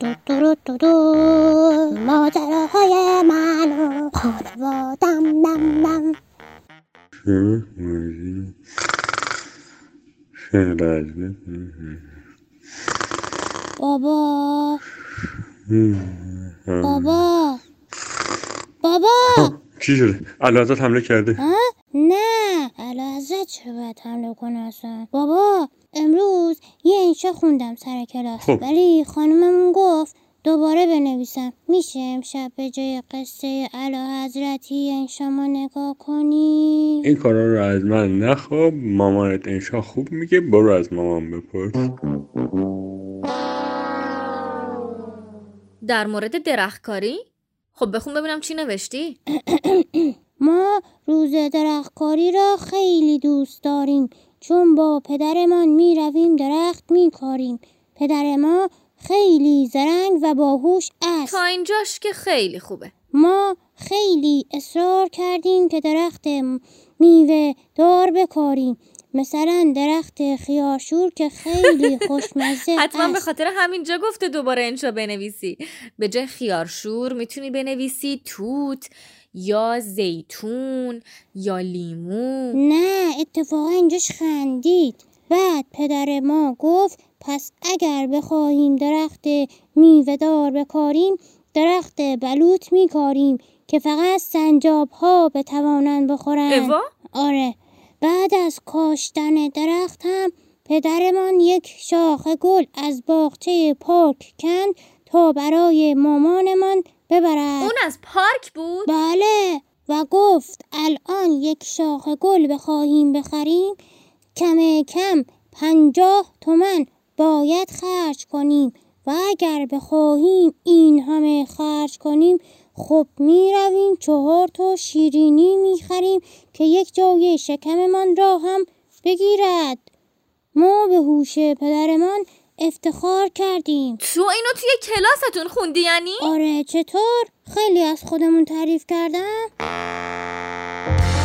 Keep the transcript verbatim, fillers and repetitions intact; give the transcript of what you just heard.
دو دو دو دو ماجراهای من و خانوادم دم دم. بابا بابا بابا چی شده؟ اعلیحضرت حمله کرده؟ ها؟ نه اعلیحضرت چرا باید حمله کنه اصلا؟ بابا امروز یه انشا خوندم سر کلاس خب. ولی خانممون گفت دوباره بنویسم. میشه امشب به جای قصه اعلیحضرتی انشامو نگاه کنی؟ این کارا رو از من نخواب، مامانت انشا خوب میگه، برو از مامان بپرس. در مورد درختکاری؟ خب بخون ببینم چی نوشتی؟ ما روز درختکاری را خیلی دوست داریم چون با پدرمان می رویم درخت می کاریم. پدر ما خیلی زرنگ و باهوش است. تا اینجاش که خیلی خوبه. ما خیلی اصرار کردیم که درخت میوه دار بکاریم، مثلا درخت خیارشور که خیلی خوشمزه است. حتما به خاطر همینجا گفته دوباره انشا بنویسی. به جای خیارشور میتونی بنویسی توت یا زیتون یا لیمو. نه اتفاقا اینجاش خندید. بعد پدر ما گفت پس اگر بخواهیم درخت میوه دار بکاریم درخت بلوط میکاریم که فقط سنجاب ها بتوانند بخورند. اوا؟ آره. بعد از کاشتن درخت هم پدرمان یک شاخ گل از باغچه پارک کند تا برای مامانمان ببرد. اون از پارک بود؟ بله. و گفت الان یک شاخ گل بخواهیم بخریم کم کم پنجاه تومن باید خرج کنیم و اگر بخواهیم این همه خرج کنیم خب می رویم چهار تا شیرینی می خریم که یک جای شکممان را هم بگیرد. ما به هوش پدرمان افتخار کردیم. تو اینو توی کلاستون خوندی یعنی؟ آره. چطور؟ خیلی از خودمون تعریف کردم.